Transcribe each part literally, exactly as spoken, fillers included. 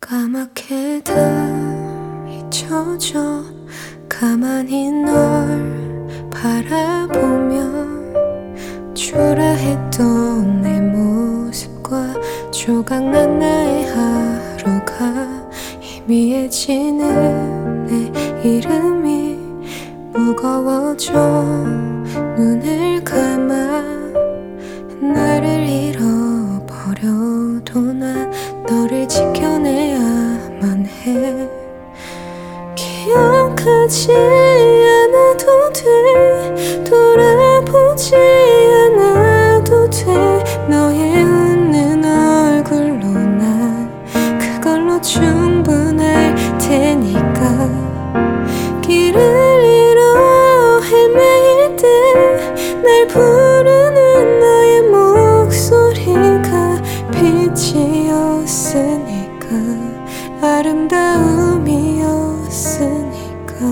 까맣게 다 잊혀져 가만히 널 바라보며 초라했던 내 모습과 조각난 나의 하루가 희미해지는 내 이름이 무거워져 눈을 감아 나를 잃어버려도 난 너를 지켜내야만 해. 기억하지 않아도 돼, 돌아보지 않아도 돼. 너의 웃는 얼굴로 난 그걸로 충분할 테니까. 길을 잃어 헤매일 때 날 부르는 너의 목소리가 빛이었으니까, 아름다움이었으니까.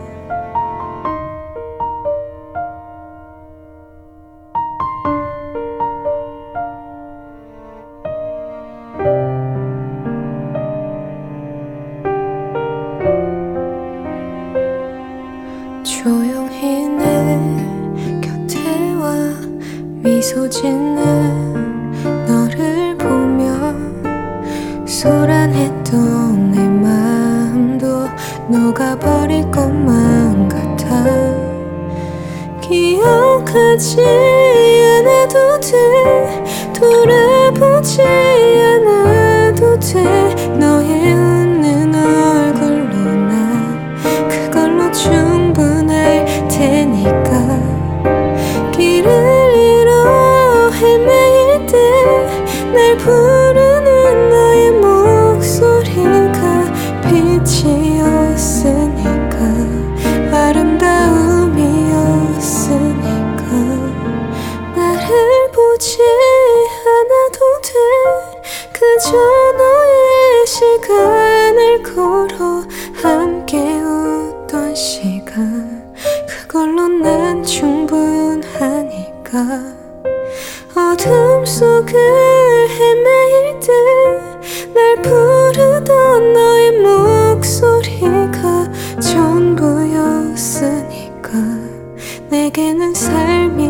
조용히 내 곁에 와 미소 짓는 너를 보며 소란했던 내 마음도 녹아버릴 것만 같아. 기억하지 않아도 돼, 돌아보지 않아도 돼. 너의 웃는 얼굴로 난 그걸로 충분할 테니까. 길을 잃어 헤매일 때 날 부르는 너의 목소리가 빛이었으니까, 아름다움이었으니까. 나를 보지 않아도 돼, 그저 너의 시간을 걸어 함께 웃던 시간, 그걸로 난 충분하니까. 어둠 속을 헤매일 때 날 부르던 너의 목소리가 전부였으니까. 내게는 삶이